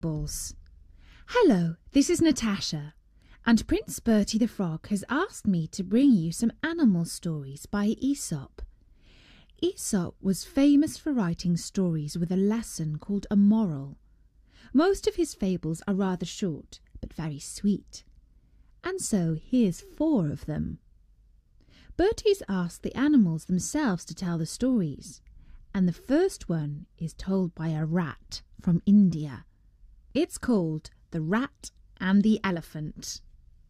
Balls. Hello, this is Natasha, and Prince Bertie the Frog has asked me to bring you some animal stories by Aesop. Aesop was famous for writing stories with a lesson called a moral. Most of his fables are rather short, but very sweet. And so here's 4 of them. Bertie's asked the animals themselves to tell the stories, and the first one is told by a rat from India. It's called The Rat and the Elephant.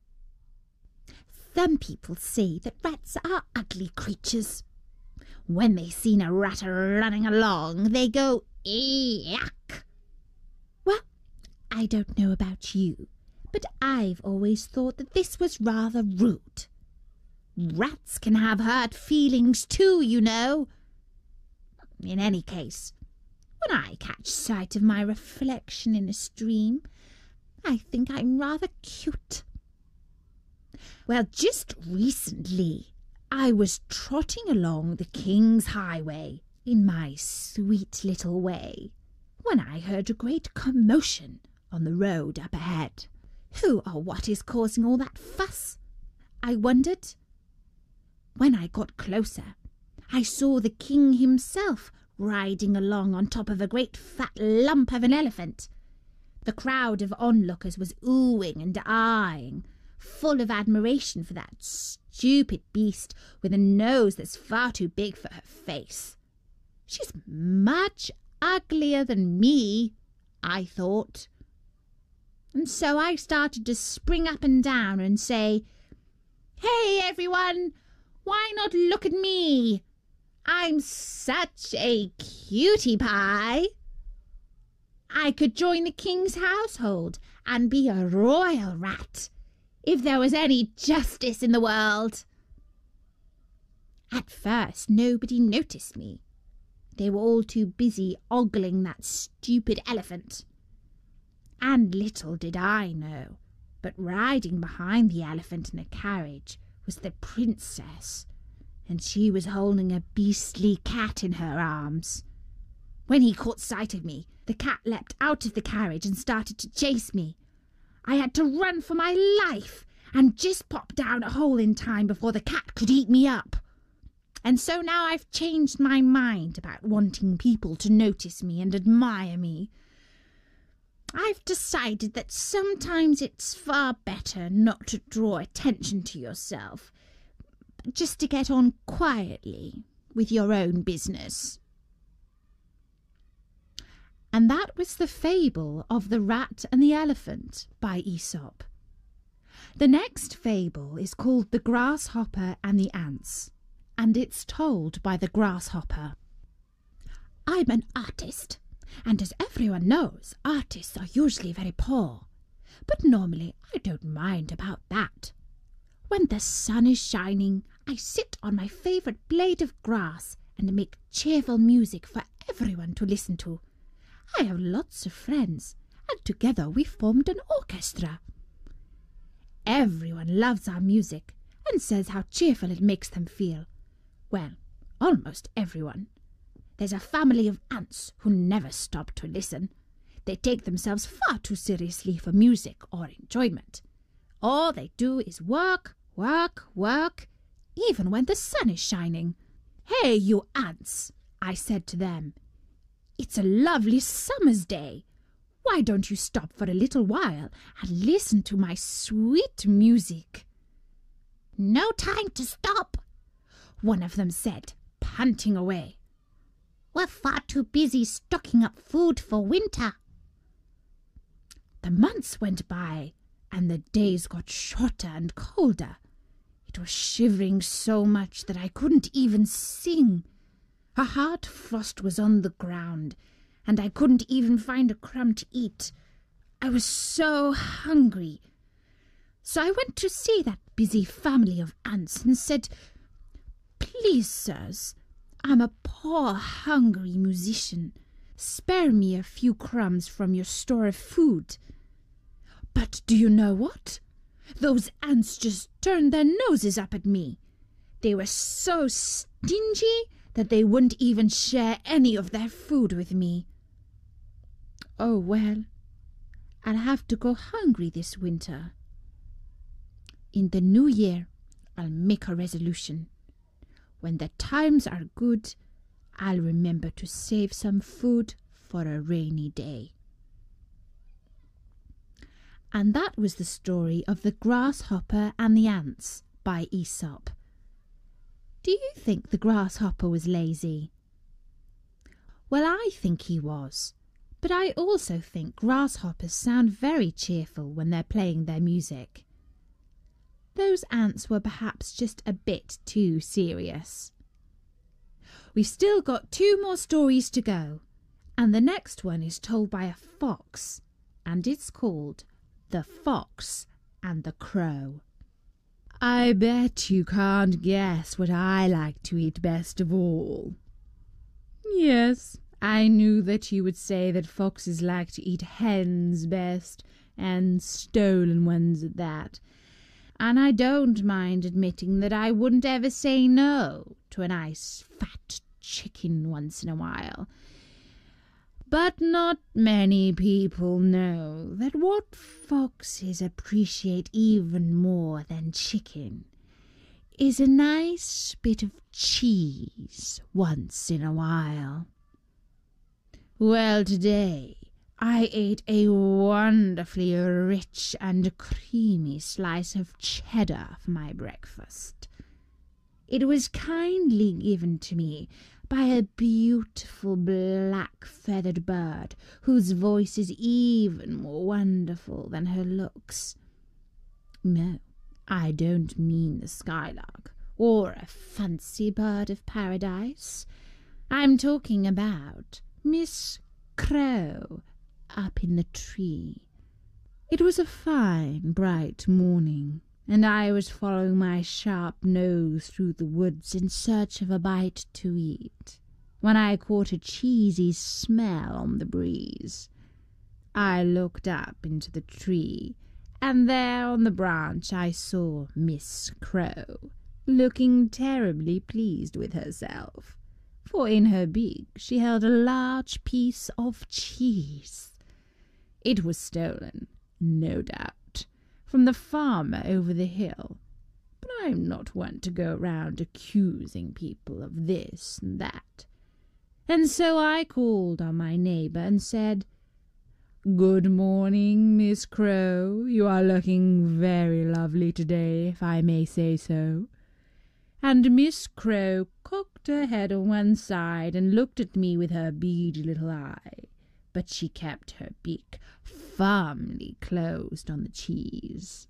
Some people say that rats are ugly creatures. When they see a rat running along, they go, "Yuck!" Well, I don't know about you, but I've always thought that this was rather rude. Rats can have hurt feelings too, you know. In any case, when I catch sight of my reflection in a stream, I think I'm rather cute. Well, just recently, I was trotting along the King's Highway in my sweet little way, when I heard a great commotion on the road up ahead. Who or what is causing all that fuss? I wondered. When I got closer, I saw the king himself riding along on top of a great fat lump of an elephant. The crowd of onlookers was oohing and aahing, full of admiration for that stupid beast with a nose that's far too big for her face. She's much uglier than me, I thought. And so I started to spring up and down and say, "Hey, everyone, why not look at me? I'm such a cutie pie. I could join the king's household and be a royal rat, if there was any justice in the world." At first, nobody noticed me. They were all too busy ogling that stupid elephant. And little did I know, but riding behind the elephant in a carriage was the princess, and she was holding a beastly cat in her arms. When he caught sight of me, the cat leapt out of the carriage and started to chase me. I had to run for my life and just pop down a hole in time before the cat could eat me up. And so now I've changed my mind about wanting people to notice me and admire me. I've decided that sometimes it's far better not to draw attention to yourself, but just to get on quietly with your own business. And that was the fable of The Rat and the Elephant by Aesop. The next fable is called The Grasshopper and the Ants, and it's told by the grasshopper. I'm an artist, and as everyone knows, artists are usually very poor. But normally I don't mind about that. When the sun is shining, I sit on my favourite blade of grass and make cheerful music for everyone to listen to. I have lots of friends, and together we formed an orchestra. Everyone loves our music and says how cheerful it makes them feel. Well, almost everyone. There's a family of ants who never stop to listen. They take themselves far too seriously for music or enjoyment. All they do is work, work, work, even when the sun is shining. "Hey, you ants," I said to them. "It's a lovely summer's day. Why don't you stop for a little while and listen to my sweet music?" "No time to stop," one of them said, panting away. "We're far too busy stocking up food for winter." The months went by, and the days got shorter and colder. It was shivering so much that I couldn't even sing. A hard frost was on the ground, and I couldn't even find a crumb to eat. I was so hungry. So I went to see that busy family of ants and said, "Please, sirs, I'm a poor, hungry musician. Spare me a few crumbs from your store of food." But do you know what? Those ants just turned their noses up at me. They were so stingy that they wouldn't even share any of their food with me. Oh well, I'll have to go hungry this winter. In the new year, I'll make a resolution. When the times are good, I'll remember to save some food for a rainy day." And that was the story of the grasshopper and the ants by Aesop. Do you think the grasshopper was lazy? Well, I think he was, but I also think grasshoppers sound very cheerful when they're playing their music. Those ants were perhaps just a bit too serious. We've still got 2 more stories to go, and the next one is told by a fox, and it's called The Fox and the Crow. I bet you can't guess what I like to eat best of all. Yes, I knew that you would say that foxes like to eat hens best, and stolen ones at that. And I don't mind admitting that I wouldn't ever say no to a nice fat chicken once in a while. But not many people know that what foxes appreciate even more than chicken is a nice bit of cheese once in a while. Well, today I ate a wonderfully rich and creamy slice of cheddar for my breakfast. It was kindly given to me by a beautiful black-feathered bird whose voice is even more wonderful than her looks. No, I don't mean the skylark or a fancy bird of paradise. I'm talking about Miss Crow up in the tree. It was a fine, bright morning, and I was following my sharp nose through the woods in search of a bite to eat, when I caught a cheesy smell on the breeze. I looked up into the tree, and there on the branch I saw Miss Crow, looking terribly pleased with herself, for in her beak she held a large piece of cheese. It was stolen, no doubt, from the farmer over the hill, but I'm not one to go round accusing people of this and that. And so I called on my neighbour and said, "Good morning, Miss Crow. You are looking very lovely today, if I may say so." And Miss Crow cocked her head on one side and looked at me with her beady little eye, but she kept her beak firmly closed on the cheese.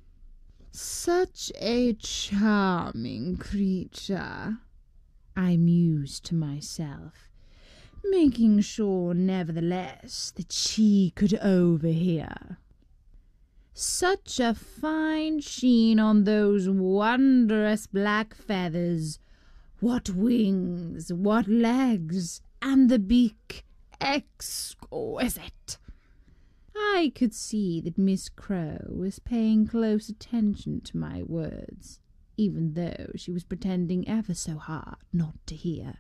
"Such a charming creature," I mused to myself, making sure nevertheless that she could overhear. "Such a fine sheen on those wondrous black feathers. What wings, what legs, and the beak, exquisite." I could see that Miss Crow was paying close attention to my words, even though she was pretending ever so hard not to hear.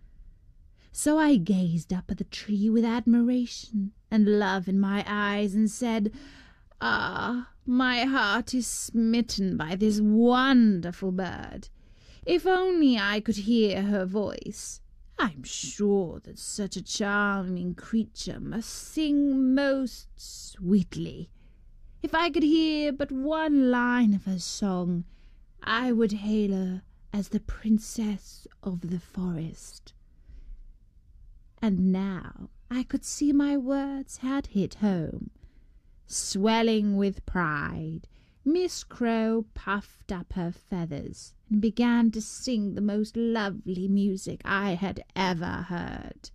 So I gazed up at the tree with admiration and love in my eyes and said, "Ah, my heart is smitten by this wonderful bird. If only I could hear her voice. I'm sure that such a charming creature must sing most sweetly. If I could hear but one line of her song, I would hail her as the princess of the forest." And now I could see my words had hit home. Swelling with pride, Miss Crow puffed up her feathers and began to sing the most lovely music I had ever heard.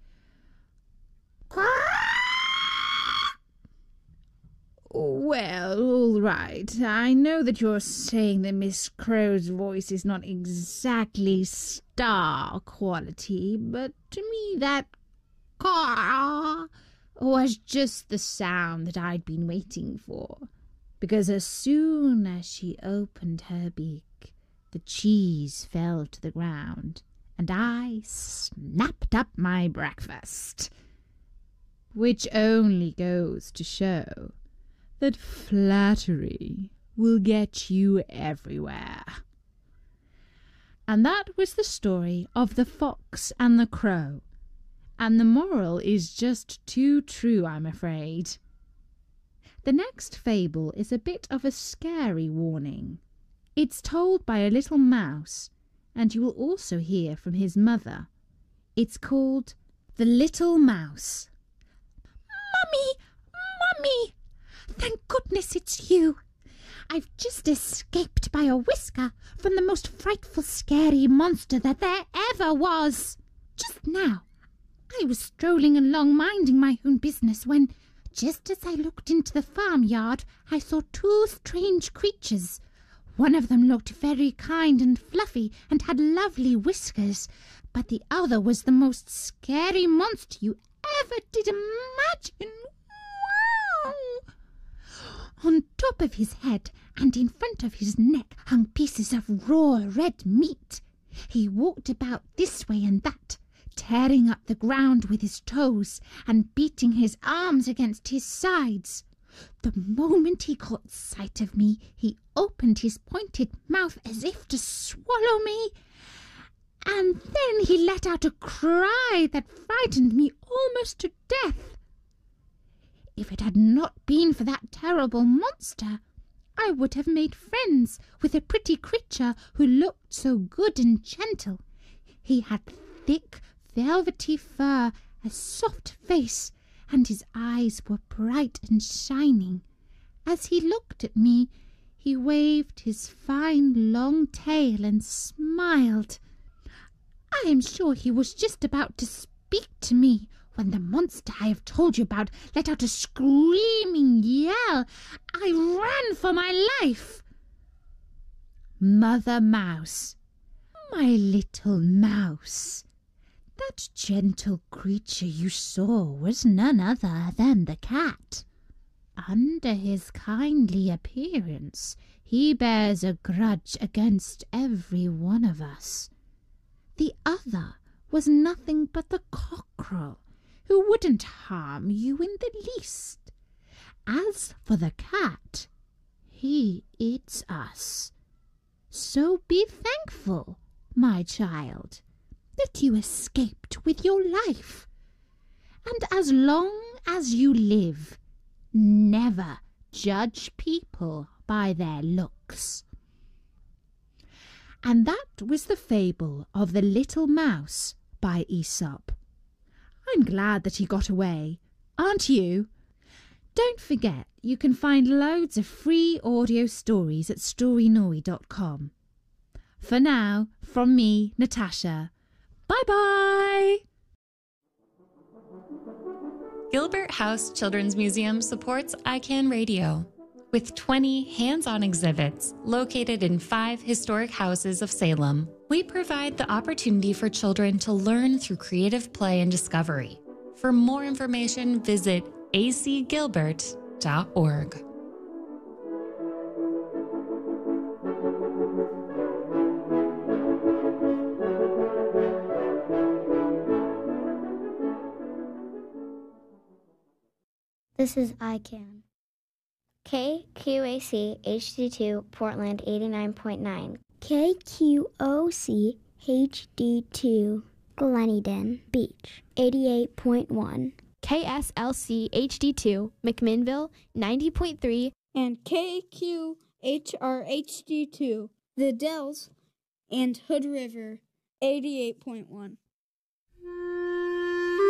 "Well, all right. I know that you're saying that Miss Crow's voice is not exactly star quality, but to me that caw was just the sound that I'd been waiting for, because as soon as she opened her beak, the cheese fell to the ground, and I snapped up my breakfast. Which only goes to show that flattery will get you everywhere. And that was the story of the fox and the crow. And the moral is just too true, I'm afraid. The next fable is a bit of a scary warning. It's told by a little mouse, and you will also hear from his mother. It's called The Little Mouse. Mummy! Thank goodness it's you. I've just escaped by a whisker from the most frightful, scary monster that there ever was. Just now, I was strolling along minding my own business when, just as I looked into the farmyard, I saw two strange creatures. One of them looked very kind and fluffy and had lovely whiskers, but the other was the most scary monster you ever did imagine. Wow! On top of his head and in front of his neck hung pieces of raw red meat. He walked about this way and that, tearing up the ground with his toes and beating his arms against his sides. The moment he caught sight of me, he opened his pointed mouth as if to swallow me, and then he let out a cry that frightened me almost to death. If it had not been for that terrible monster, I would have made friends with a pretty creature who looked so good and gentle. He had thick, velvety fur, a soft face, and his eyes were bright and shining. As he looked at me, he waved his fine long tail and smiled. I am sure he was just about to speak to me when the monster I have told you about let out a screaming yell. I ran for my life. Mother Mouse, my little mouse, that gentle creature you saw was none other than the cat. Under his kindly appearance, he bears a grudge against every one of us. The other was nothing but the cockerel, who wouldn't harm you in the least. As for the cat, he eats us. So be thankful, my child, that you escaped with your life. And as long as you live, never judge people by their looks. And that was the fable of the Little Mouse by Aesop. I'm glad that he got away, aren't you? Don't forget, you can find loads of free audio stories at storynori.com. For now, from me, Natasha, bye-bye! Gilbert House Children's Museum supports ICANN Radio, with 20 hands-on exhibits located in 5 historic houses of Salem. We provide the opportunity for children to learn through creative play and discovery. For more information, visit acgilbert.org. This is ICANN. KQAC HD2 Portland 89.9. KQOC HD2 Gleneden Beach 88.1. KSLC HD2 McMinnville 90.3. And KQHR HD2 The Dells and Hood River 88.1.